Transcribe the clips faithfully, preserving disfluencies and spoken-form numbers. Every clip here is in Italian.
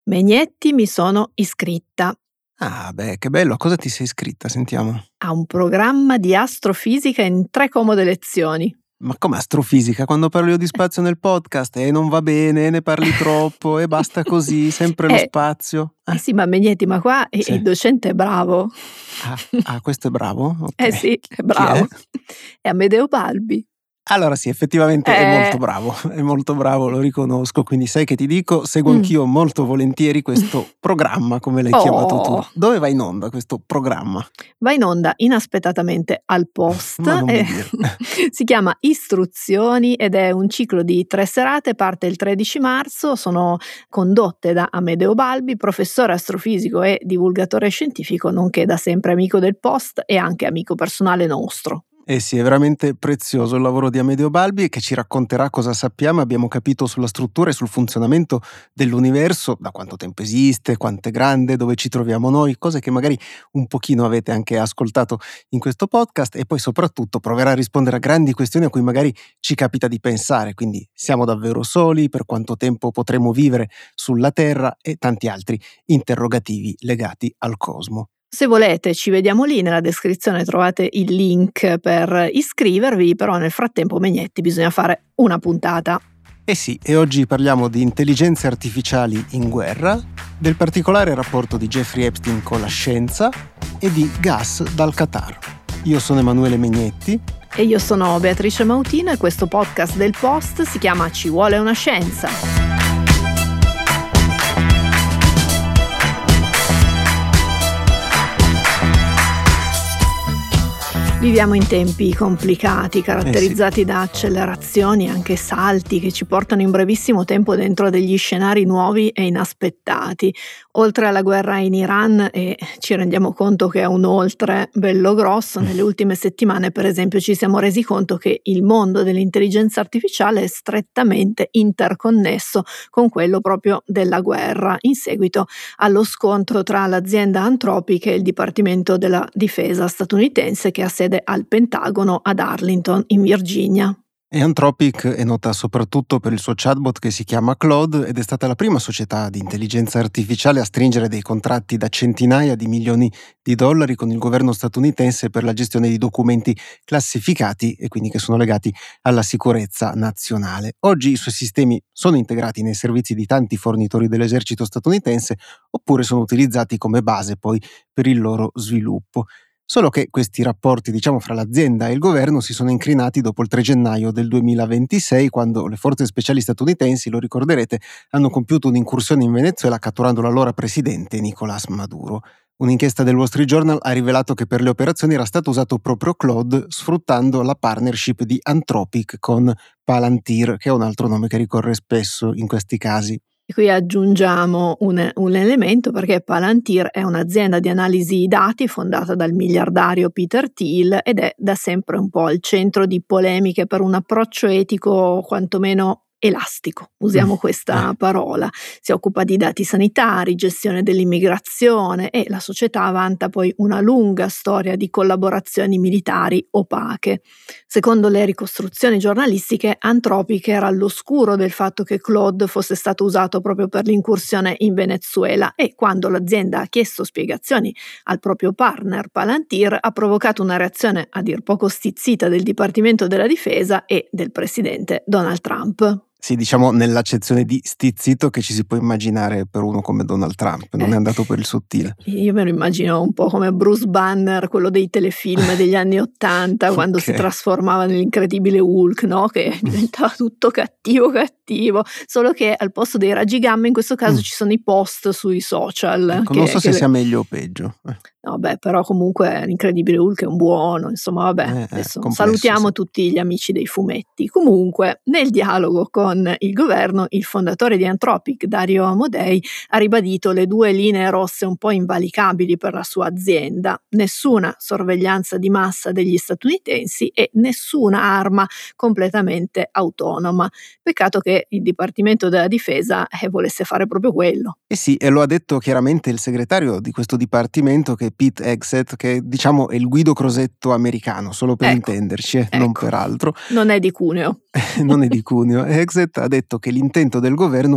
Megnetti, mi sono iscritta Ah, beh, che bello. A cosa ti sei iscritta? Sentiamo. a un programma di astrofisica in tre comode lezioni. Ma come astrofisica? Quando parlo io di spazio nel podcast e non va bene, ne parli troppo e basta così, sempre lo Eh, spazio. Eh Eh, sì, ma Megnetti, ma qua il sì. il docente è bravo. Ah, ah, questo è bravo? Ok. Eh sì, è Chi bravo. è? È Amedeo Balbi. Allora sì, effettivamente è Eh. molto bravo, è molto bravo, lo riconosco, quindi sai che ti dico, seguo Mh. anch'io molto volentieri questo programma, come l'hai chiamato tu. Oh! Dove va in onda questo programma? Va in onda inaspettatamente al Post. Ma non mi e dire. si chiama Istruzioni ed è un ciclo di tre serate, parte il tredici marzo, sono condotte da Amedeo Balbi, professore astrofisico e divulgatore scientifico, nonché da sempre amico del Post e anche amico personale nostro. Eh sì, è veramente prezioso il lavoro di Amedeo Balbi, che ci racconterà cosa sappiamo e abbiamo capito sulla struttura e sul funzionamento dell'universo, da quanto tempo esiste, quanto è grande, dove ci troviamo noi, cose che magari un pochino avete anche ascoltato in questo podcast, e poi soprattutto proverà a rispondere a grandi questioni a cui magari ci capita di pensare, quindi siamo davvero soli, per quanto tempo potremo vivere sulla Terra e tanti altri interrogativi legati al cosmo. Se volete ci vediamo lì, nella descrizione trovate il link per iscrivervi, però nel frattempo Megnetti bisogna fare una puntata. Eh sì, e oggi parliamo di intelligenze artificiali in guerra, del particolare rapporto di Jeffrey Epstein con la scienza e di gas dal Qatar. Io sono Emanuele Megnetti. E io sono Beatrice Mautino e questo podcast del Post si chiama Ci vuole una scienza. Viviamo in tempi complicati, caratterizzati Eh sì. da accelerazioni e anche salti che ci portano in brevissimo tempo dentro degli scenari nuovi e inaspettati. Oltre alla guerra in Iran, e ci rendiamo conto che è un oltre bello grosso, nelle ultime settimane per esempio ci siamo resi conto che il mondo dell'intelligenza artificiale è strettamente interconnesso con quello proprio della guerra, in seguito allo scontro tra l'azienda Anthropic e il Dipartimento della Difesa statunitense che ha sede al Pentagono ad Arlington, in Virginia. E Anthropic è nota soprattutto per il suo chatbot che si chiama Claude ed è stata la prima società di intelligenza artificiale a stringere dei contratti da centinaia di milioni di dollari con il governo statunitense per la gestione di documenti classificati e quindi che sono legati alla sicurezza nazionale. Oggi i suoi sistemi sono integrati nei servizi di tanti fornitori dell'esercito statunitense oppure sono utilizzati come base poi per il loro sviluppo. Solo che questi rapporti, diciamo, fra l'azienda e il governo si sono incrinati dopo il tre gennaio del duemilaventisei, quando le forze speciali statunitensi, lo ricorderete, hanno compiuto un'incursione in Venezuela catturando l'allora presidente Nicolás Maduro. Un'inchiesta del Wall Street Journal ha rivelato che per le operazioni era stato usato proprio Claude, sfruttando la partnership di Anthropic con Palantir, che è un altro nome che ricorre spesso in questi casi. E qui aggiungiamo un, un elemento, perché Palantir è un'azienda di analisi dati fondata dal miliardario Peter Thiel ed è da sempre un po' al centro di polemiche per un approccio etico quantomeno elastico, usiamo questa parola. Si occupa di dati sanitari, gestione dell'immigrazione e la società vanta poi una lunga storia di collaborazioni militari opache. Secondo le ricostruzioni giornalistiche, Anthropic era all'oscuro del fatto che Claude fosse stato usato proprio per l'incursione in Venezuela e quando l'azienda ha chiesto spiegazioni al proprio partner Palantir ha provocato una reazione a dir poco stizzita del Dipartimento della Difesa e del presidente Donald Trump. Sì, diciamo nell'accezione di stizzito che ci si può immaginare per uno come Donald Trump, non Eh, è andato per il sottile. Io me lo immagino un po' come Bruce Banner, quello dei telefilm degli anni Ottanta, quando si Ok. trasformava nell'incredibile Hulk, no? Che diventava tutto cattivo cattivo, solo che al posto dei raggi gamma in questo caso Mm. ci sono i post sui social. Ecco, che- non so che se le- sia meglio o peggio. Eh. No, beh, però comunque l'incredibile Hulk è un buono, insomma, vabbè, Eh, eh, adesso complesso, salutiamo sì. tutti gli amici dei fumetti. Comunque, nel dialogo con il governo, il fondatore di Anthropic, Dario Amodei, ha ribadito le due linee rosse un po' invalicabili per la sua azienda: nessuna sorveglianza di massa degli statunitensi e nessuna arma completamente autonoma. Peccato che il Dipartimento della Difesa eh, volesse fare proprio quello. Eh sì, e lo ha detto chiaramente il segretario di questo dipartimento, che è Pete Hegseth, che diciamo è il Guido Crosetto americano, solo per Ecco, intenderci, eh, non ecco. per altro. Non è di Cuneo. Non è di Cuneo. Hegseth ha detto che l'intento del governo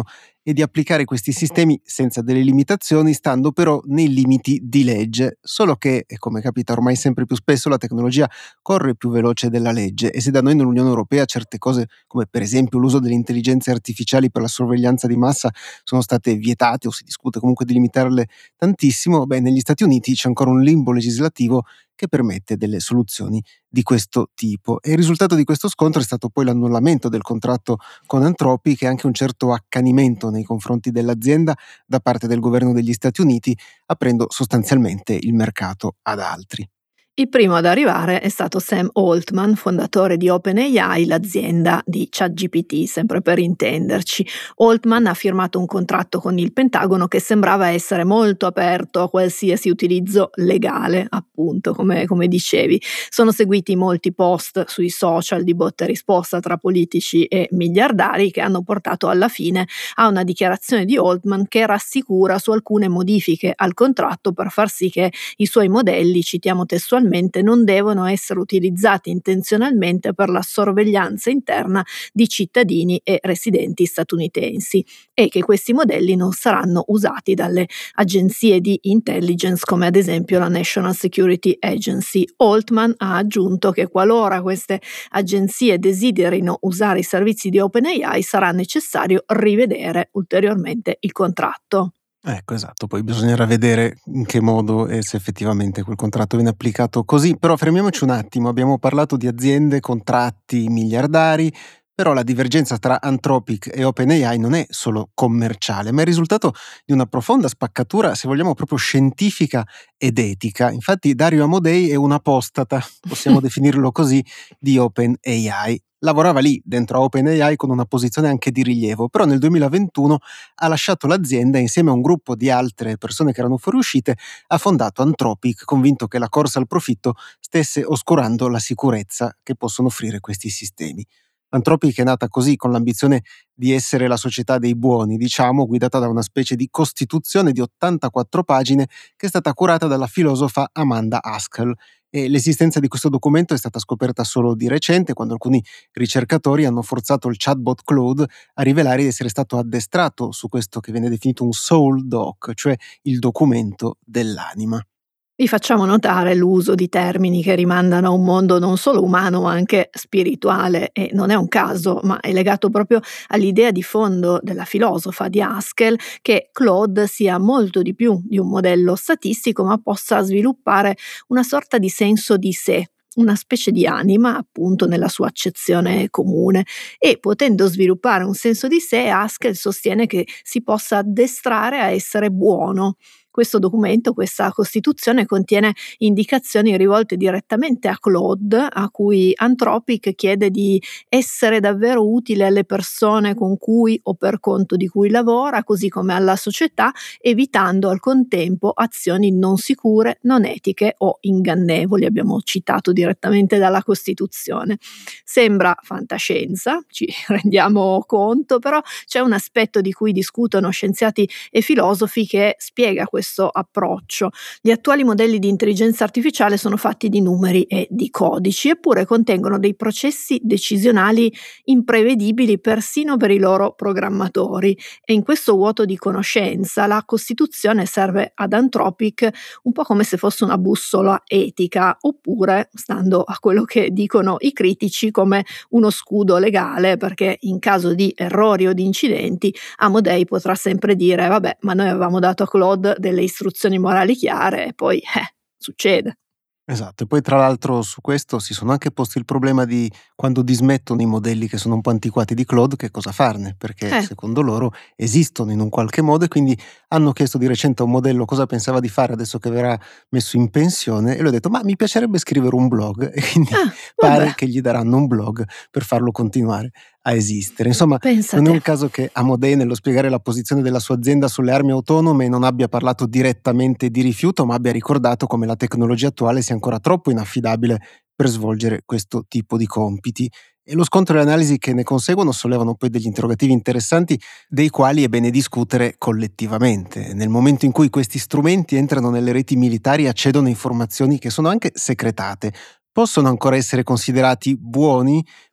e di applicare questi sistemi senza delle limitazioni, stando però nei limiti di legge. Solo che, e come capita ormai sempre più spesso, la tecnologia corre più veloce della legge e se da noi nell'Unione Europea certe cose, come per esempio l'uso delle intelligenze artificiali per la sorveglianza di massa, sono state vietate o si discute comunque di limitarle tantissimo, beh, negli Stati Uniti c'è ancora un limbo legislativo che permette delle soluzioni di questo tipo. E il risultato di questo scontro è stato poi l'annullamento del contratto con Anthropic e anche un certo accanimento nei confronti dell'azienda da parte del governo degli Stati Uniti, aprendo sostanzialmente il mercato ad altri. Il primo ad arrivare è stato Sam Altman, fondatore di OpenAI, l'azienda di ChatGPT, sempre per intenderci. Altman ha firmato un contratto con il Pentagono che sembrava essere molto aperto a qualsiasi utilizzo legale, appunto, come, come dicevi. Sono seguiti molti post sui social di botta e risposta tra politici e miliardari che hanno portato alla fine a una dichiarazione di Altman che rassicura su alcune modifiche al contratto per far sì che i suoi modelli, citiamo testualmente, non devono essere utilizzati intenzionalmente per la sorveglianza interna di cittadini e residenti statunitensi e che questi modelli non saranno usati dalle agenzie di intelligence come ad esempio la National Security Agency. Altman ha aggiunto che qualora queste agenzie desiderino usare i servizi di OpenAI sarà necessario rivedere ulteriormente il contratto. Ecco, esatto, poi bisognerà vedere in che modo e se effettivamente quel contratto viene applicato così. Però fermiamoci un attimo, abbiamo parlato di aziende, contratti miliardari, però la divergenza tra Anthropic e OpenAI non è solo commerciale, ma è il risultato di una profonda spaccatura, se vogliamo proprio scientifica ed etica. Infatti Dario Amodei è un apostata, possiamo definirlo così, di OpenAI. Lavorava lì, dentro a OpenAI, con una posizione anche di rilievo, però nel duemilaventuno ha lasciato l'azienda e insieme a un gruppo di altre persone che erano fuoriuscite ha fondato Anthropic, convinto che la corsa al profitto stesse oscurando la sicurezza che possono offrire questi sistemi. Anthropic è nata così, con l'ambizione di essere la società dei buoni, diciamo, guidata da una specie di costituzione di ottantaquattro pagine che è stata curata dalla filosofa Amanda Haskell. E l'esistenza di questo documento è stata scoperta solo di recente, quando alcuni ricercatori hanno forzato il chatbot Claude a rivelare di essere stato addestrato su questo che viene definito un soul doc, cioè il documento dell'anima. Vi facciamo notare l'uso di termini che rimandano a un mondo non solo umano ma anche spirituale e non è un caso, ma è legato proprio all'idea di fondo della filosofa di Haskell che Claude sia molto di più di un modello statistico ma possa sviluppare una sorta di senso di sé, una specie di anima appunto nella sua accezione comune e potendo sviluppare un senso di sé Haskell sostiene che si possa addestrare a essere buono. Questo documento, questa Costituzione, contiene indicazioni rivolte direttamente a Claude, a cui Anthropic chiede di essere davvero utile alle persone con cui o per conto di cui lavora, così come alla società, evitando al contempo azioni non sicure, non etiche o ingannevoli. Abbiamo citato direttamente dalla Costituzione. Sembra fantascienza, ci rendiamo conto, però c'è un aspetto di cui discutono scienziati e filosofi che spiega questo questo approccio. Gli attuali modelli di intelligenza artificiale sono fatti di numeri e di codici, eppure contengono dei processi decisionali imprevedibili persino per i loro programmatori. E in questo vuoto di conoscenza la Costituzione serve ad Anthropic un po' come se fosse una bussola etica, oppure, stando a quello che dicono i critici, come uno scudo legale, perché in caso di errori o di incidenti Amodei potrà sempre dire vabbè, ma noi avevamo dato a Claude delle istruzioni morali chiare e poi eh, succede. Esatto, e poi tra l'altro su questo si sono anche posti il problema di quando dismettono i modelli che sono un po' antiquati di Claude, che cosa farne, perché Eh. secondo loro esistono in un qualche modo e quindi hanno chiesto di recente a un modello cosa pensava di fare adesso che verrà messo in pensione e lui ha detto ma mi piacerebbe scrivere un blog e quindi Ah, pare vabbè, che gli daranno un blog per farlo continuare a esistere. Insomma, pensa non è te. un caso che Amodei nello spiegare la posizione della sua azienda sulle armi autonome non abbia parlato direttamente di rifiuto, ma abbia ricordato come la tecnologia attuale sia ancora troppo inaffidabile per svolgere questo tipo di compiti. E lo scontro e le analisi che ne conseguono sollevano poi degli interrogativi interessanti dei quali è bene discutere collettivamente. Nel momento in cui questi strumenti entrano nelle reti militari e accedono a informazioni che sono anche segretate, possono ancora essere considerati buoni?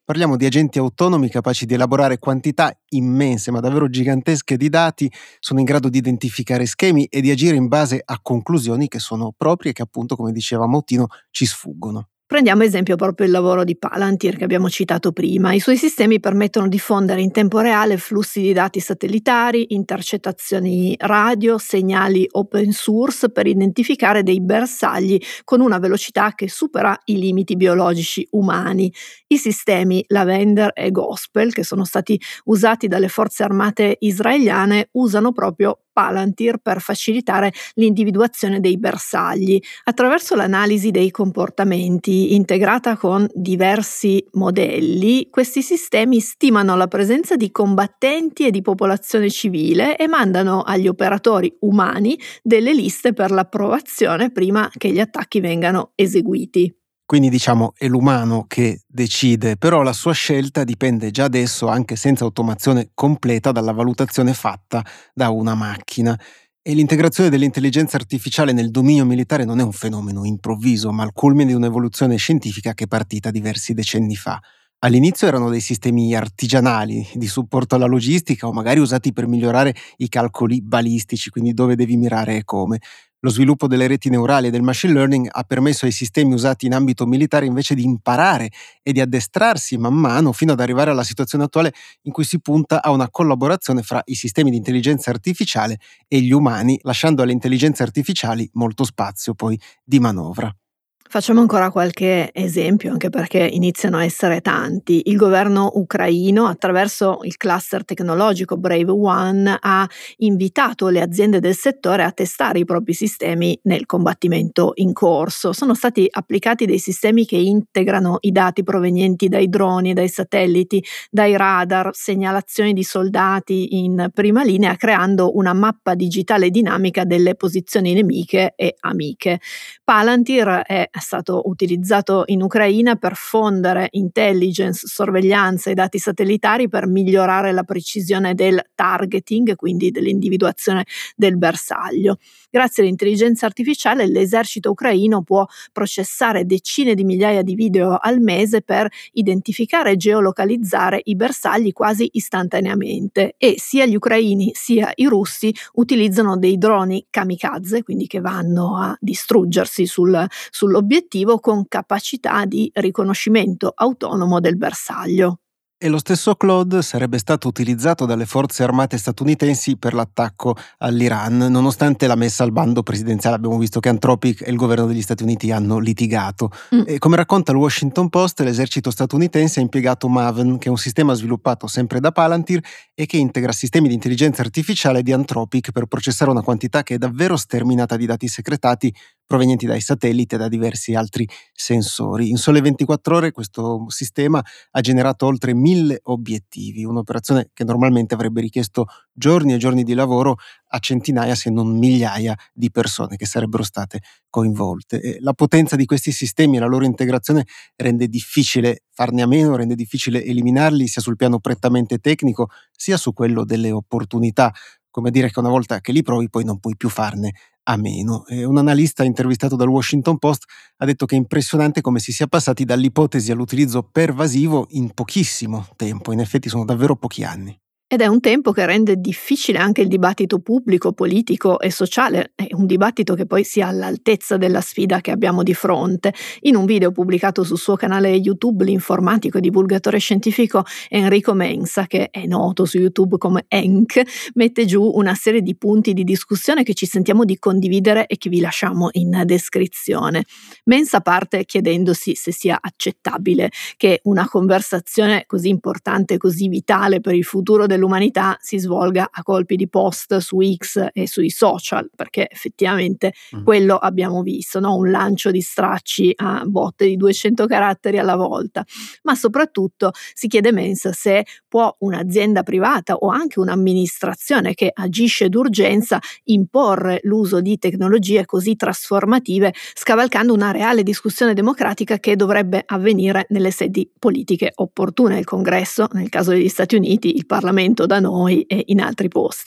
Parliamo di agenti autonomi capaci di elaborare quantità immense, ma davvero gigantesche di dati, sono in grado di identificare schemi e di agire in base a conclusioni che sono proprie e che appunto, come diceva Mautino, ci sfuggono. Prendiamo esempio proprio il lavoro di Palantir che abbiamo citato prima. I suoi sistemi permettono di diffondere in tempo reale flussi di dati satellitari, intercettazioni radio, segnali open source per identificare dei bersagli con una velocità che supera i limiti biologici umani. I sistemi Lavender e Gospel, che sono stati usati dalle forze armate israeliane, usano proprio Palantir per facilitare l'individuazione dei bersagli. Attraverso l'analisi dei comportamenti integrata con diversi modelli, questi sistemi stimano la presenza di combattenti e di popolazione civile e mandano agli operatori umani delle liste per l'approvazione prima che gli attacchi vengano eseguiti. Quindi diciamo è l'umano che decide, però la sua scelta dipende già adesso, anche senza automazione completa, dalla valutazione fatta da una macchina. E l'integrazione dell'intelligenza artificiale nel dominio militare non è un fenomeno improvviso, ma il culmine di un'evoluzione scientifica che è partita diversi decenni fa. All'inizio erano dei sistemi artigianali di supporto alla logistica o magari usati per migliorare i calcoli balistici, quindi dove devi mirare e come. Lo sviluppo delle reti neurali e del machine learning ha permesso ai sistemi usati in ambito militare invece di imparare e di addestrarsi man mano fino ad arrivare alla situazione attuale in cui si punta a una collaborazione fra i sistemi di intelligenza artificiale e gli umani, lasciando alle intelligenze artificiali molto spazio poi di manovra. Facciamo ancora qualche esempio, anche perché iniziano a essere tanti. Il governo ucraino, attraverso il cluster tecnologico Brave One, ha invitato le aziende del settore a testare i propri sistemi nel combattimento in corso. Sono stati applicati dei sistemi che integrano i dati provenienti dai droni, dai satelliti, dai radar, segnalazioni di soldati in prima linea, creando una mappa digitale dinamica delle posizioni nemiche e amiche. Palantir è stato utilizzato in Ucraina per fondere intelligence, sorveglianza e dati satellitari per migliorare la precisione del targeting, quindi dell'individuazione del bersaglio. Grazie all'intelligenza artificiale l'esercito ucraino può processare decine di migliaia di video al mese per identificare e geolocalizzare i bersagli quasi istantaneamente, e sia gli ucraini sia i russi utilizzano dei droni kamikaze, quindi che vanno a distruggersi sul, sull'obiettivo con capacità di riconoscimento autonomo del bersaglio. E lo stesso Claude sarebbe stato utilizzato dalle forze armate statunitensi per l'attacco all'Iran, nonostante la messa al bando presidenziale. Abbiamo visto che Anthropic e il governo degli Stati Uniti hanno litigato. Mm. E come racconta il Washington Post, l'esercito statunitense ha impiegato Maven, che è un sistema sviluppato sempre da Palantir e che integra sistemi di intelligenza artificiale di Anthropic per processare una quantità che è davvero sterminata di dati secretati provenienti dai satelliti e da diversi altri sensori. In sole ventiquattro ore questo sistema ha generato oltre mille obiettivi, un'operazione che normalmente avrebbe richiesto giorni e giorni di lavoro a centinaia se non migliaia di persone che sarebbero state coinvolte. E la potenza di questi sistemi e la loro integrazione rende difficile farne a meno, rende difficile eliminarli sia sul piano prettamente tecnico sia su quello delle opportunità, come dire che una volta che li provi poi non puoi più farne a meno. E un analista intervistato dal Washington Post ha detto che è impressionante come si sia passati dall'ipotesi all'utilizzo pervasivo in pochissimo tempo. In effetti sono davvero pochi anni. Ed è un tempo che rende difficile anche il dibattito pubblico, politico e sociale, è un dibattito che poi sia all'altezza della sfida che abbiamo di fronte. In un video pubblicato sul suo canale YouTube, l'informatico e divulgatore scientifico Enrico Mensa, che è noto su YouTube come Enk, mette giù una serie di punti di discussione che ci sentiamo di condividere e che vi lasciamo in descrizione. Mensa parte chiedendosi se sia accettabile che una conversazione così importante, così vitale per il futuro del l'umanità si svolga a colpi di post su X e sui social, perché effettivamente mm. quello abbiamo visto, no? Un lancio di stracci a botte di duecento caratteri alla volta. Ma soprattutto si chiede Mensa se può un'azienda privata o anche un'amministrazione che agisce d'urgenza imporre l'uso di tecnologie così trasformative, scavalcando una reale discussione democratica che dovrebbe avvenire nelle sedi politiche opportune, il Congresso, nel caso degli Stati Uniti, il Parlamento da noi e in altri posti.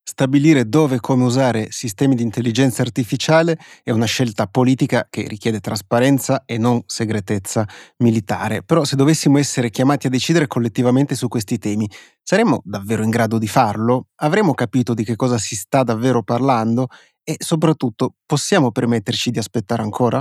Stabilire dove e come usare sistemi di intelligenza artificiale è una scelta politica che richiede trasparenza e non segretezza militare. Però se dovessimo essere chiamati a decidere collettivamente su questi temi, saremmo davvero in grado di farlo? Avremmo capito di che cosa si sta davvero parlando? E soprattutto, possiamo permetterci di aspettare ancora?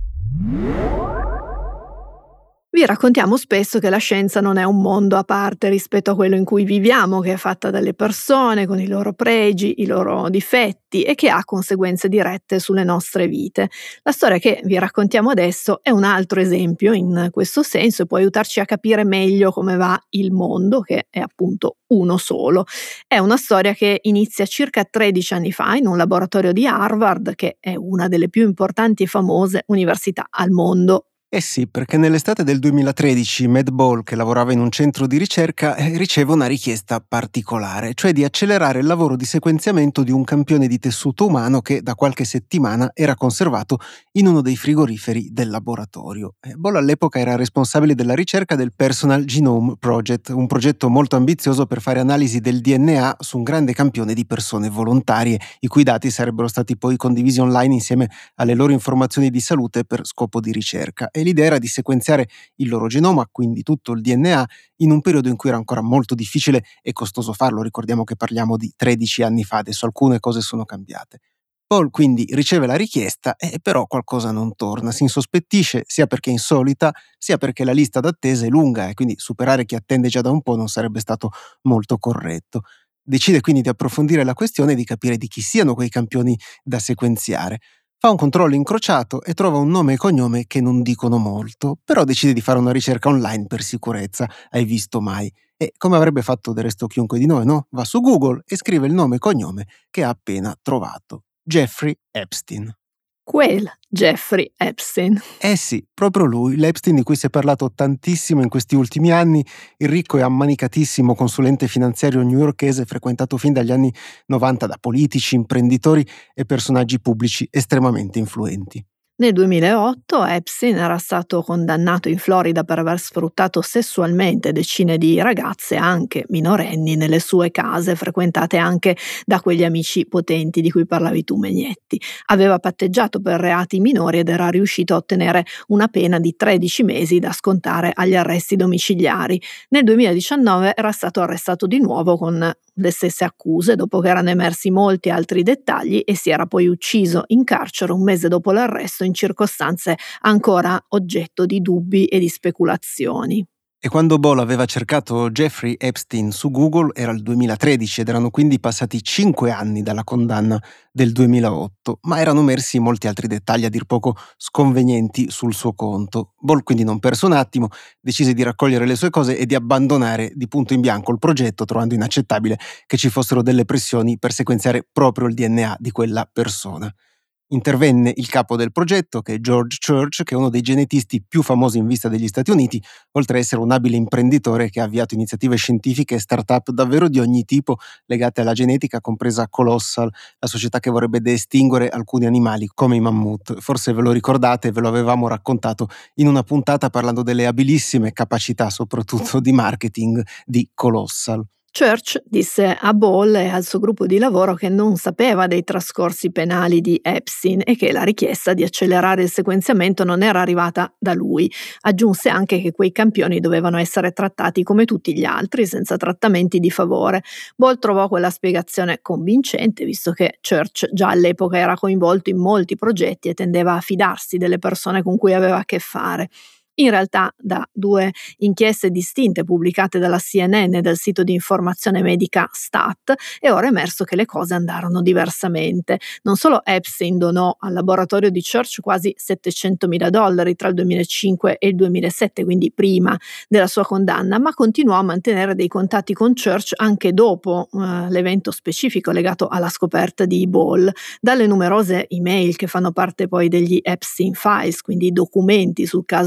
Vi raccontiamo spesso che la scienza non è un mondo a parte rispetto a quello in cui viviamo, che è fatta dalle persone, con i loro pregi, i loro difetti e che ha conseguenze dirette sulle nostre vite. La storia che vi raccontiamo adesso è un altro esempio in questo senso e può aiutarci a capire meglio come va il mondo, che è appunto uno solo. È una storia che inizia circa tredici anni fa in un laboratorio di Harvard, che è una delle più importanti e famose università al mondo. Eh sì, perché nell'estate del duemilatredici Matt Ball, che lavorava in un centro di ricerca, eh, riceve una richiesta particolare, cioè di accelerare il lavoro di sequenziamento di un campione di tessuto umano che da qualche settimana era conservato in uno dei frigoriferi del laboratorio. Eh, Ball all'epoca era responsabile della ricerca del Personal Genome Project, un progetto molto ambizioso per fare analisi del D N A su un grande campione di persone volontarie, i cui dati sarebbero stati poi condivisi online insieme alle loro informazioni di salute per scopo di ricerca. E l'idea era di sequenziare il loro genoma, quindi tutto il D N A, in un periodo in cui era ancora molto difficile e costoso farlo. Ricordiamo che parliamo di tredici anni fa, adesso alcune cose sono cambiate. Paul quindi riceve la richiesta e però qualcosa non torna, si insospettisce sia perché è insolita, sia perché la lista d'attesa è lunga e quindi superare chi attende già da un po' non sarebbe stato molto corretto. Decide quindi di approfondire la questione e di capire di chi siano quei campioni da sequenziare. Fa un controllo incrociato e trova un nome e cognome che non dicono molto, però decide di fare una ricerca online per sicurezza. Hai visto mai? E come avrebbe fatto del resto chiunque di noi, no? Va su Google e scrive il nome e cognome che ha appena trovato. Jeffrey Epstein. Quel Jeffrey Epstein. Eh sì, proprio lui, l'Epstein di cui si è parlato tantissimo in questi ultimi anni, il ricco e ammanicatissimo consulente finanziario newyorkese frequentato fin dagli anni novanta da politici, imprenditori e personaggi pubblici estremamente influenti. Nel duemilaotto Epstein era stato condannato in Florida per aver sfruttato sessualmente decine di ragazze, anche minorenni, nelle sue case, frequentate anche da quegli amici potenti di cui parlavi tu, Megnetti. Aveva patteggiato per reati minori ed era riuscito a ottenere una pena di tredici mesi da scontare agli arresti domiciliari. Nel duemiladiciannove era stato arrestato di nuovo con le stesse accuse, dopo che erano emersi molti altri dettagli, e si era poi ucciso in carcere un mese dopo l'arresto in circostanze ancora oggetto di dubbi e di speculazioni. E quando Ball aveva cercato Jeffrey Epstein su Google era il duemilatredici ed erano quindi passati cinque anni dalla condanna del duemilaotto, ma erano emersi molti altri dettagli a dir poco sconvenienti sul suo conto. Ball quindi non perse un attimo, decise di raccogliere le sue cose e di abbandonare di punto in bianco il progetto, trovando inaccettabile che ci fossero delle pressioni per sequenziare proprio il D N A di quella persona. Intervenne il capo del progetto, che è George Church, che è uno dei genetisti più famosi in vista degli Stati Uniti, oltre ad essere un abile imprenditore che ha avviato iniziative scientifiche e start-up davvero di ogni tipo legate alla genetica, compresa Colossal, la società che vorrebbe de-estinguere alcuni animali come i mammut. Forse ve lo ricordate, ve lo avevamo raccontato in una puntata parlando delle abilissime capacità, soprattutto di marketing, di Colossal. Church disse a Ball e al suo gruppo di lavoro che non sapeva dei trascorsi penali di Epstein e che la richiesta di accelerare il sequenziamento non era arrivata da lui. Aggiunse anche che quei campioni dovevano essere trattati come tutti gli altri, senza trattamenti di favore. Ball trovò quella spiegazione convincente, visto che Church già all'epoca era coinvolto in molti progetti e tendeva a fidarsi delle persone con cui aveva a che fare. In realtà, da due inchieste distinte pubblicate dalla C N N e dal sito di informazione medica Stat, è ora emerso che le cose andarono diversamente. Non solo Epstein donò al laboratorio di Church quasi settecentomila dollari tra il duemilacinque e il duemilasette, quindi prima della sua condanna, ma continuò a mantenere dei contatti con Church anche dopo eh, l'evento specifico legato alla scoperta di Ball. Dalle numerose email che fanno parte poi degli Epstein Files, quindi i documenti sul caso Epstein,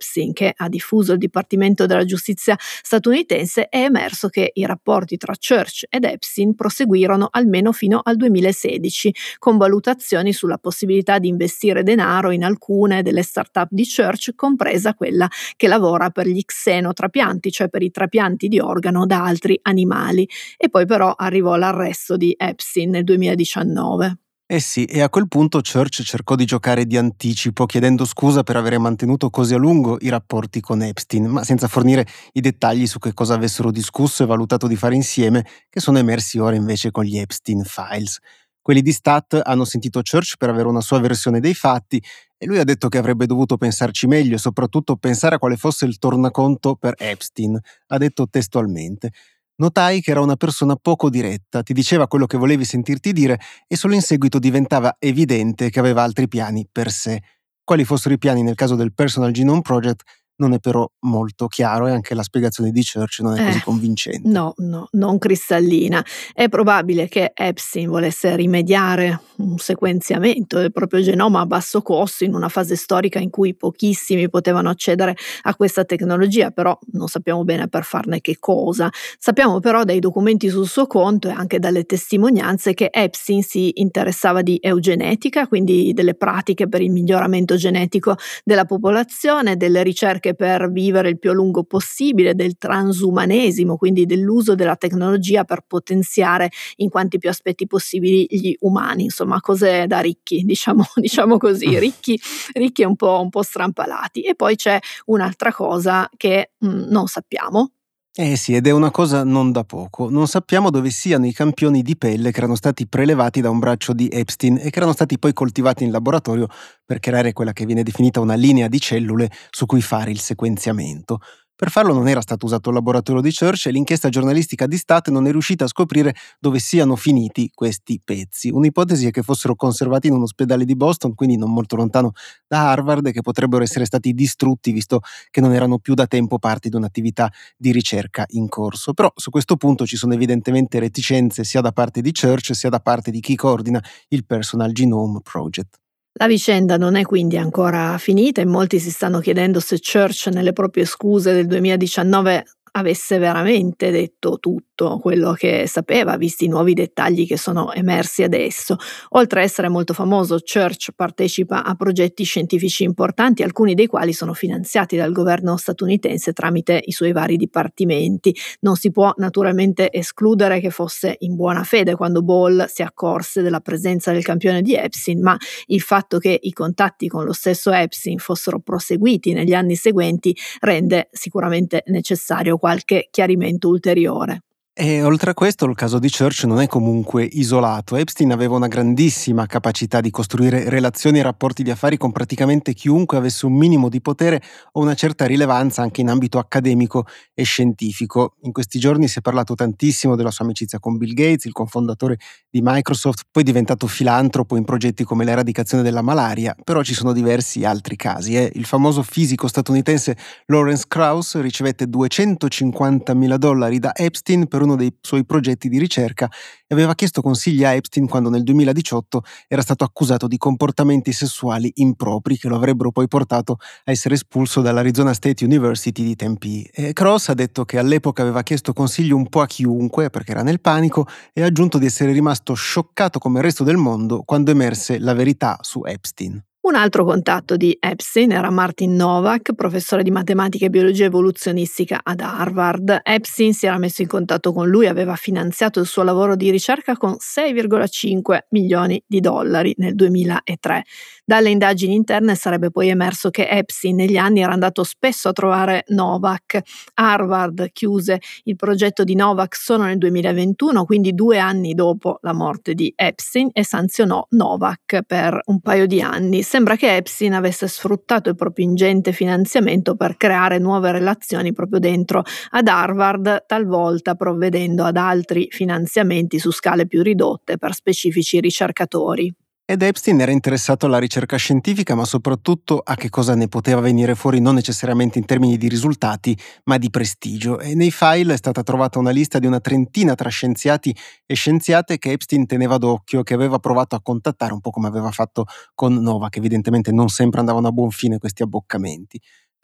Epstein, che ha diffuso il Dipartimento della Giustizia statunitense, è emerso che i rapporti tra Church ed Epstein proseguirono almeno fino al duemilasedici, con valutazioni sulla possibilità di investire denaro in alcune delle start-up di Church, compresa quella che lavora per gli xenotrapianti, cioè per i trapianti di organo da altri animali. E poi però arrivò l'arresto di Epstein nel duemiladiciannove. Eh sì, e a quel punto Church cercò di giocare di anticipo, chiedendo scusa per avere mantenuto così a lungo i rapporti con Epstein, ma senza fornire i dettagli su che cosa avessero discusso e valutato di fare insieme, che sono emersi ora invece con gli Epstein Files. Quelli di Stat hanno sentito Church per avere una sua versione dei fatti e lui ha detto che avrebbe dovuto pensarci meglio e soprattutto pensare a quale fosse il tornaconto per Epstein. Ha detto testualmente: "Notai che era una persona poco diretta, ti diceva quello che volevi sentirti dire e solo in seguito diventava evidente che aveva altri piani per sé. Quali fossero i piani nel caso del Personal Genome Project non è però molto chiaro e anche la spiegazione di Church non è Eh, così convincente." no, no, non cristallina. È probabile che Epstein volesse rimediare un sequenziamento del proprio genoma a basso costo in una fase storica in cui pochissimi potevano accedere a questa tecnologia, però non sappiamo bene per farne che cosa. Sappiamo però dai documenti sul suo conto e anche dalle testimonianze che Epstein si interessava di eugenetica, quindi delle pratiche per il miglioramento genetico della popolazione, delle ricerche per vivere il più a lungo possibile, del transumanesimo, quindi dell'uso della tecnologia per potenziare in quanti più aspetti possibili gli umani, insomma cose da ricchi, diciamo, diciamo così, ricchi, ricchi e un po', un po' strampalati. E poi c'è un'altra cosa che mh, non sappiamo. Eh sì, ed è una cosa non da poco. Non sappiamo dove siano i campioni di pelle che erano stati prelevati da un braccio di Epstein e che erano stati poi coltivati in laboratorio per creare quella che viene definita una linea di cellule su cui fare il sequenziamento. Per farlo non era stato usato il laboratorio di Church e l'inchiesta giornalistica di Stat non è riuscita a scoprire dove siano finiti questi pezzi. Un'ipotesi è che fossero conservati in un ospedale di Boston, quindi non molto lontano da Harvard, e che potrebbero essere stati distrutti visto che non erano più da tempo parte di un'attività di ricerca in corso. Però su questo punto ci sono evidentemente reticenze sia da parte di Church sia da parte di chi coordina il Personal Genome Project. La vicenda non è quindi ancora finita e molti si stanno chiedendo se Church nelle proprie scuse del duemiladiciannove avesse veramente detto tutto quello che sapeva, visti i nuovi dettagli che sono emersi adesso. Oltre a essere molto famoso, Church partecipa a progetti scientifici importanti, alcuni dei quali sono finanziati dal governo statunitense tramite i suoi vari dipartimenti. Non si può naturalmente escludere che fosse in buona fede quando Ball si accorse della presenza del campione di Epstein, ma il fatto che i contatti con lo stesso Epstein fossero proseguiti negli anni seguenti rende sicuramente necessario qualche chiarimento ulteriore. E oltre a questo, il caso di Church non è comunque isolato. Epstein aveva una grandissima capacità di costruire relazioni e rapporti di affari con praticamente chiunque avesse un minimo di potere o una certa rilevanza anche in ambito accademico e scientifico. In questi giorni si è parlato tantissimo della sua amicizia con Bill Gates, il cofondatore di Microsoft, poi diventato filantropo in progetti come l'eradicazione della malaria, però ci sono diversi altri casi. Eh. Il famoso fisico statunitense Lawrence Krauss ricevette duecentocinquantamila dollari da Epstein per uno dei suoi progetti di ricerca e aveva chiesto consigli a Epstein quando nel duemiladiciotto era stato accusato di comportamenti sessuali impropri che lo avrebbero poi portato a essere espulso dall'Arizona State University di Tempe. E Cross ha detto che all'epoca aveva chiesto consigli un po' a chiunque perché era nel panico e ha aggiunto di essere rimasto scioccato come il resto del mondo quando emerse la verità su Epstein. Un altro contatto di Epstein era Martin Novak, professore di matematica e biologia evoluzionistica ad Harvard. Epstein si era messo in contatto con lui, aveva finanziato il suo lavoro di ricerca con sei virgola cinque milioni di dollari nel duemilatré. Dalle indagini interne sarebbe poi emerso che Epstein negli anni era andato spesso a trovare Novak. Harvard chiuse il progetto di Novak solo nel duemilaventuno, quindi due anni dopo la morte di Epstein, e sanzionò Novak per un paio di anni. Sembra che Epstein avesse sfruttato il proprio ingente finanziamento per creare nuove relazioni proprio dentro ad Harvard, talvolta provvedendo ad altri finanziamenti su scale più ridotte per specifici ricercatori. Ed Epstein era interessato alla ricerca scientifica, ma soprattutto a che cosa ne poteva venire fuori non necessariamente in termini di risultati, ma di prestigio. E nei file è stata trovata una lista di una trentina tra scienziati e scienziate che Epstein teneva d'occhio, che aveva provato a contattare, un po' come aveva fatto con Novak. Evidentemente non sempre andavano a buon fine questi abboccamenti.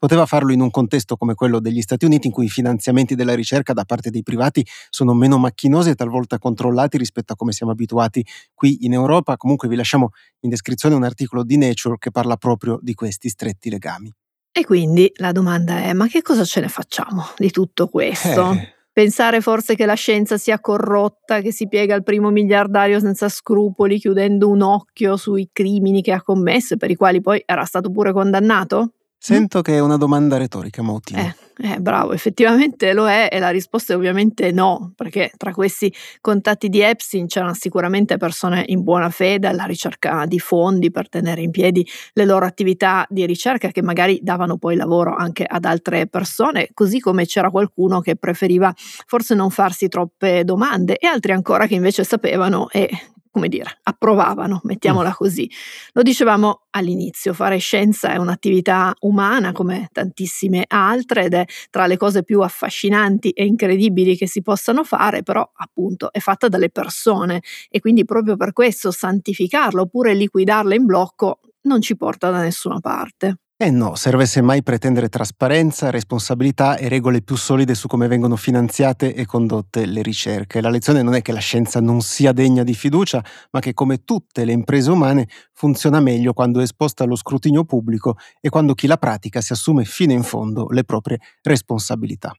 Poteva farlo in un contesto come quello degli Stati Uniti, in cui i finanziamenti della ricerca da parte dei privati sono meno macchinosi e talvolta controllati rispetto a come siamo abituati qui in Europa. Comunque vi lasciamo in descrizione un articolo di Nature che parla proprio di questi stretti legami. E quindi la domanda è: ma che cosa ce ne facciamo di tutto questo? Eh... Pensare forse che la scienza sia corrotta, che si piega al primo miliardario senza scrupoli, chiudendo un occhio sui crimini che ha commesso e per i quali poi era stato pure condannato? Mh? Sento che è una domanda retorica, Eh, Mautino. eh, bravo, effettivamente lo è e la risposta è ovviamente no, perché tra questi contatti di Epstein c'erano sicuramente persone in buona fede alla ricerca di fondi per tenere in piedi le loro attività di ricerca che magari davano poi lavoro anche ad altre persone, così come c'era qualcuno che preferiva forse non farsi troppe domande e altri ancora che invece sapevano e, come dire, approvavano, Mm. mettiamola così. Lo dicevamo all'inizio, fare scienza è un'attività umana come tantissime altre ed è tra le cose più affascinanti e incredibili che si possano fare, però appunto è fatta dalle persone e quindi proprio per questo santificarla oppure liquidarla in blocco non ci porta da nessuna parte. Eh no, serve semmai pretendere trasparenza, responsabilità e regole più solide su come vengono finanziate e condotte le ricerche. La lezione non è che la scienza non sia degna di fiducia, ma che come tutte le imprese umane funziona meglio quando è esposta allo scrutinio pubblico e quando chi la pratica si assume fino in fondo le proprie responsabilità.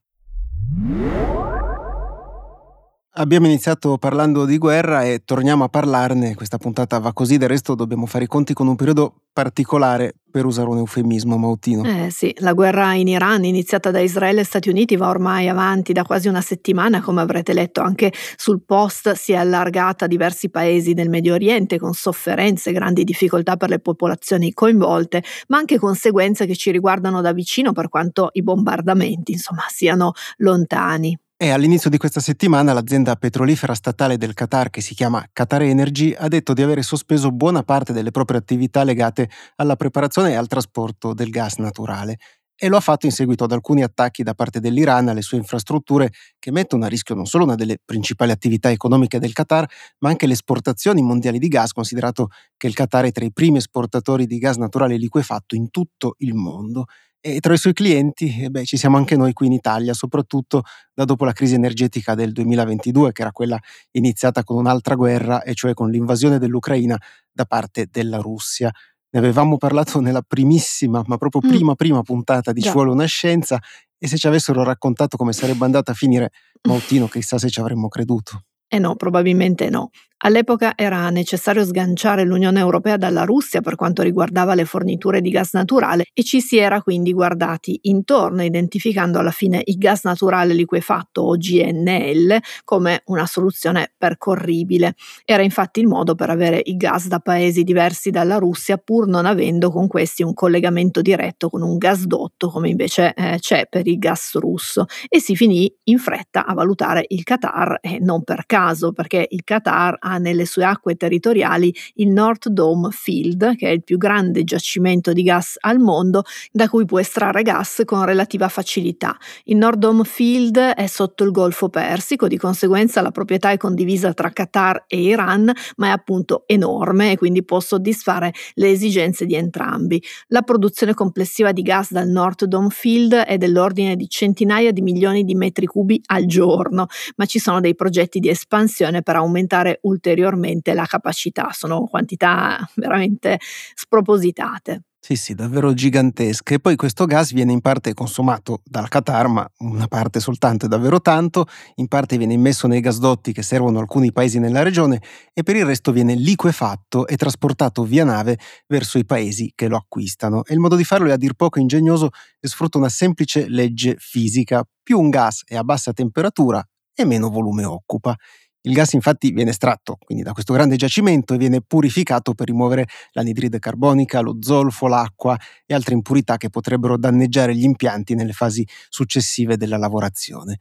Abbiamo iniziato parlando di guerra e torniamo a parlarne, questa puntata va così, del resto dobbiamo fare i conti con un periodo particolare, per usare un eufemismo, Mautino. Eh sì, la guerra in Iran, iniziata da Israele e Stati Uniti, va ormai avanti da quasi una settimana, come avrete letto anche sul post, si è allargata a diversi paesi del Medio Oriente con sofferenze, grandi difficoltà per le popolazioni coinvolte, ma anche conseguenze che ci riguardano da vicino per quanto i bombardamenti, insomma, siano lontani. E all'inizio di questa settimana l'azienda petrolifera statale del Qatar, che si chiama Qatar Energy, ha detto di avere sospeso buona parte delle proprie attività legate alla preparazione e al trasporto del gas naturale. E lo ha fatto in seguito ad alcuni attacchi da parte dell'Iran alle sue infrastrutture, che mettono a rischio non solo una delle principali attività economiche del Qatar, ma anche le esportazioni mondiali di gas, considerato che il Qatar è tra i primi esportatori di gas naturale liquefatto in tutto il mondo. E tra i suoi clienti, eh beh, ci siamo anche noi qui in Italia, soprattutto da dopo la crisi energetica del duemilaventidue, che era quella iniziata con un'altra guerra, e cioè con l'invasione dell'Ucraina da parte della Russia. Ne avevamo parlato nella primissima, ma proprio Mm, prima prima puntata di Ci già. vuole una scienza, e se ci avessero raccontato come sarebbe andata a finire, Mautino, chissà se ci avremmo creduto. Eh no, probabilmente no. All'epoca era necessario sganciare l'Unione Europea dalla Russia per quanto riguardava le forniture di gas naturale e ci si era quindi guardati intorno, identificando alla fine il gas naturale liquefatto o G N L come una soluzione percorribile. Era infatti il modo per avere il gas da paesi diversi dalla Russia, pur non avendo con questi un collegamento diretto con un gasdotto come invece eh, c'è per il gas russo. E si finì in fretta a valutare il Qatar, e non per caso, perché il Qatar ha nelle sue acque territoriali il North Dome Field, che è il più grande giacimento di gas al mondo, da cui può estrarre gas con relativa facilità. Il North Dome Field è sotto il Golfo Persico, di conseguenza la proprietà è condivisa tra Qatar e Iran, ma è appunto enorme e quindi può soddisfare le esigenze di entrambi. La produzione complessiva di gas dal North Dome Field è dell'ordine di centinaia di milioni di metri cubi al giorno, ma ci sono dei progetti di espansione per aumentare ulteriormente la capacità. Sono quantità veramente spropositate. Sì, sì, davvero gigantesche. E poi questo gas viene in parte consumato dal Qatar, ma una parte soltanto, è davvero tanto, in parte viene immesso nei gasdotti che servono alcuni paesi nella regione e per il resto viene liquefatto e trasportato via nave verso i paesi che lo acquistano. E il modo di farlo è a dir poco ingegnoso e sfrutta una semplice legge fisica: più un gas è a bassa temperatura e meno volume occupa. Il gas infatti viene estratto quindi da questo grande giacimento e viene purificato per rimuovere l'anidride carbonica, lo zolfo, l'acqua e altre impurità che potrebbero danneggiare gli impianti nelle fasi successive della lavorazione.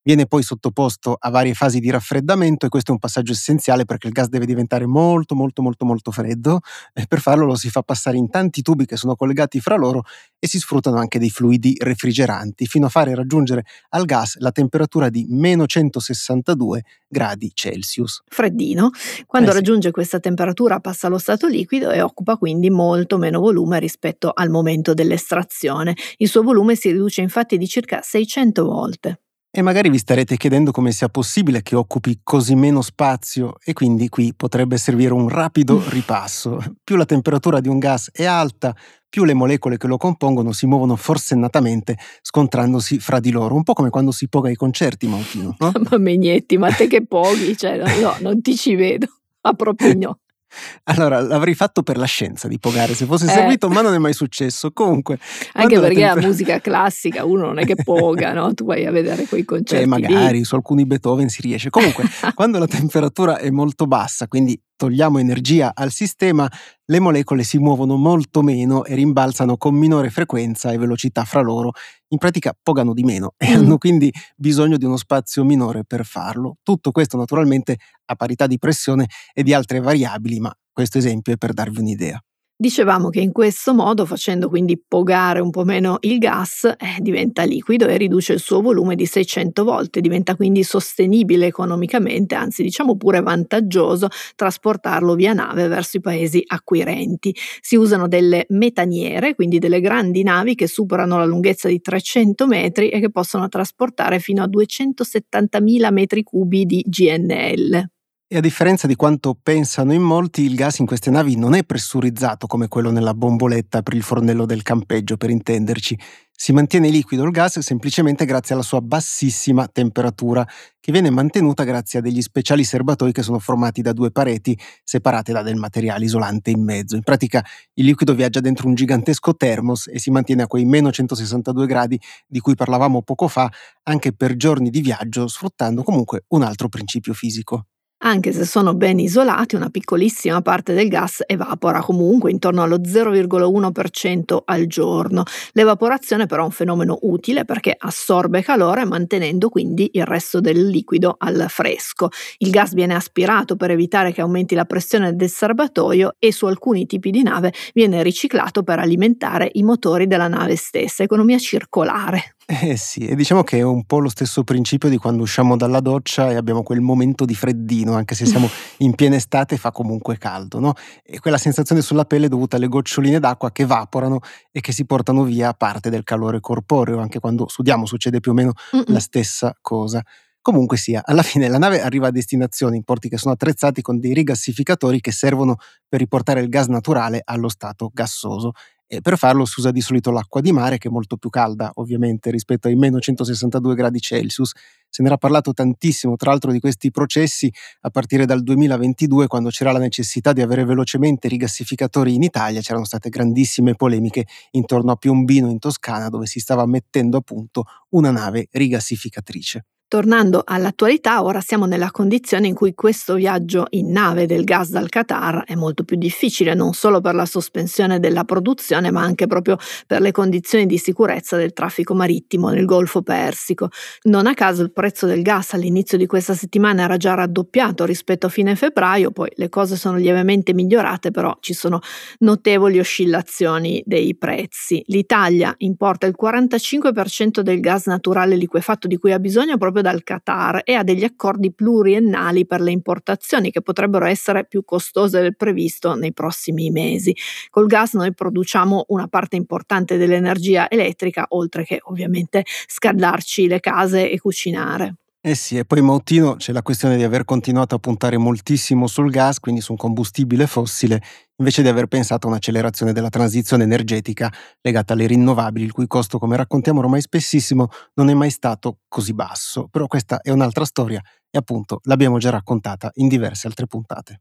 Viene poi sottoposto a varie fasi di raffreddamento e questo è un passaggio essenziale perché il gas deve diventare molto molto molto molto freddo e per farlo lo si fa passare in tanti tubi che sono collegati fra loro e si sfruttano anche dei fluidi refrigeranti fino a fare raggiungere al gas la temperatura di meno centosessantadue gradi Celsius. Freddino. Quando Eh sì. raggiunge questa temperatura passa allo stato liquido e occupa quindi molto meno volume rispetto al momento dell'estrazione. Il suo volume si riduce infatti di circa seicento volte. E magari vi starete chiedendo come sia possibile che occupi così meno spazio e quindi qui potrebbe servire un rapido ripasso. Più la temperatura di un gas è alta, più le molecole che lo compongono si muovono forsennatamente scontrandosi fra di loro, un po' come quando si poga ai concerti, Mautino, no? Ma Megnetti, ma te che poghi, cioè no, no, non ti ci vedo, ma proprio no. Allora, l'avrei fatto per la scienza di pogare se fosse Eh. servito, ma non è mai successo. Comunque, Anche quando la perché la temper- musica classica uno non è che poga, no? Tu vai a vedere quei concerti Eh, lì. magari su alcuni Beethoven si riesce. Comunque, quando la temperatura è molto bassa, quindi togliamo energia al sistema, le molecole si muovono molto meno e rimbalzano con minore frequenza e velocità fra loro. In pratica pogano di meno e Mm. hanno quindi bisogno di uno spazio minore per farlo. Tutto questo naturalmente a parità di pressione e di altre variabili, ma questo esempio è per darvi un'idea. Dicevamo che in questo modo, facendo quindi pogare un po' meno il gas, eh, diventa liquido e riduce il suo volume di seicento volte, diventa quindi sostenibile economicamente, anzi diciamo pure vantaggioso trasportarlo via nave verso i paesi acquirenti. Si usano delle metaniere, quindi delle grandi navi che superano la lunghezza di trecento metri e che possono trasportare fino a duecentosettantamila metri cubi di G N L. E a differenza di quanto pensano in molti, il gas in queste navi non è pressurizzato come quello nella bomboletta per il fornello del campeggio, per intenderci. Si mantiene liquido il gas semplicemente grazie alla sua bassissima temperatura, che viene mantenuta grazie a degli speciali serbatoi che sono formati da due pareti separate da del materiale isolante in mezzo. In pratica il liquido viaggia dentro un gigantesco termos e si mantiene a quei meno centosessantadue gradi di cui parlavamo poco fa, anche per giorni di viaggio, sfruttando comunque un altro principio fisico. Anche se sono ben isolati, una piccolissima parte del gas evapora comunque intorno allo zero virgola uno per cento al giorno. L'evaporazione però è un fenomeno utile perché assorbe calore mantenendo quindi il resto del liquido al fresco. Il gas viene aspirato per evitare che aumenti la pressione del serbatoio e su alcuni tipi di nave viene riciclato per alimentare i motori della nave stessa, economia circolare. Eh sì, e diciamo che è un po' lo stesso principio di quando usciamo dalla doccia e abbiamo quel momento di freddino, anche se siamo in piena estate fa comunque caldo, no? E quella sensazione sulla pelle è dovuta alle goccioline d'acqua che evaporano e che si portano via parte del calore corporeo, anche quando sudiamo succede più o meno la Mm-mm. stessa cosa. Comunque sia, alla fine la nave arriva a destinazione in porti che sono attrezzati con dei rigassificatori che servono per riportare il gas naturale allo stato gassoso. E per farlo si usa di solito l'acqua di mare, che è molto più calda ovviamente rispetto ai meno centosessantadue gradi Celsius. Se n'era parlato tantissimo tra l'altro di questi processi a partire dal duemilaventidue, quando c'era la necessità di avere velocemente rigassificatori in Italia. C'erano state grandissime polemiche intorno a Piombino in Toscana, dove si stava mettendo a punto una nave rigassificatrice. Tornando all'attualità, ora siamo nella condizione in cui questo viaggio in nave del gas dal Qatar è molto più difficile, non solo per la sospensione della produzione, ma anche proprio per le condizioni di sicurezza del traffico marittimo nel Golfo Persico. Non a caso il prezzo del gas all'inizio di questa settimana era già raddoppiato rispetto a fine febbraio, poi le cose sono lievemente migliorate, però ci sono notevoli oscillazioni dei prezzi. L'Italia importa il quarantacinque per cento del gas naturale liquefatto di cui ha bisogno proprio dal Qatar e ha degli accordi pluriennali per le importazioni che potrebbero essere più costose del previsto nei prossimi mesi. Col gas noi produciamo una parte importante dell'energia elettrica, oltre che ovviamente scaldarci le case e cucinare. Eh sì, e poi Mautino c'è la questione di aver continuato a puntare moltissimo sul gas, quindi su un combustibile fossile, invece di aver pensato a un'accelerazione della transizione energetica legata alle rinnovabili, il cui costo, come raccontiamo ormai spessissimo, non è mai stato così basso. Però questa è un'altra storia e appunto l'abbiamo già raccontata in diverse altre puntate.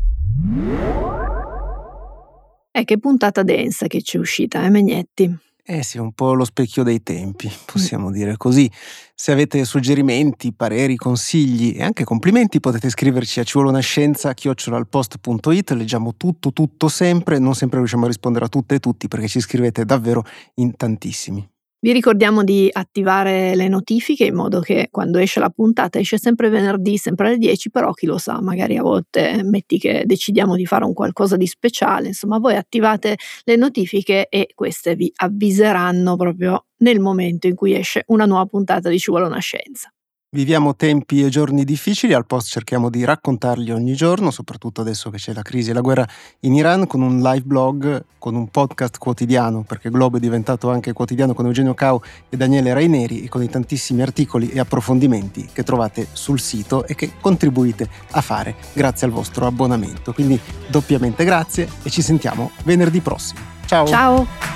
E che puntata densa che ci è uscita, eh Megnetti? Eh sì, è un po' lo specchio dei tempi, possiamo dire così. Se avete suggerimenti, pareri, consigli e anche complimenti potete scriverci a ci vuole una scienza chiocciola al post punto it, leggiamo tutto, tutto sempre, non sempre riusciamo a rispondere a tutte e tutti perché ci scrivete davvero in tantissimi. Vi ricordiamo di attivare le notifiche in modo che quando esce la puntata, esce sempre venerdì, sempre alle dieci, però chi lo sa, magari a volte metti che decidiamo di fare un qualcosa di speciale, insomma voi attivate le notifiche e queste vi avviseranno proprio nel momento in cui esce una nuova puntata di Ci vuole una scienza. Viviamo tempi e giorni difficili, al Post cerchiamo di raccontarli ogni giorno, soprattutto adesso che c'è la crisi e la guerra in Iran, con un live blog, con un podcast quotidiano, perché Globo è diventato anche quotidiano, con Eugenio Cao e Daniele Raineri, e con i tantissimi articoli e approfondimenti che trovate sul sito e che contribuite a fare grazie al vostro abbonamento. Quindi doppiamente grazie e ci sentiamo venerdì prossimo. Ciao! Ciao!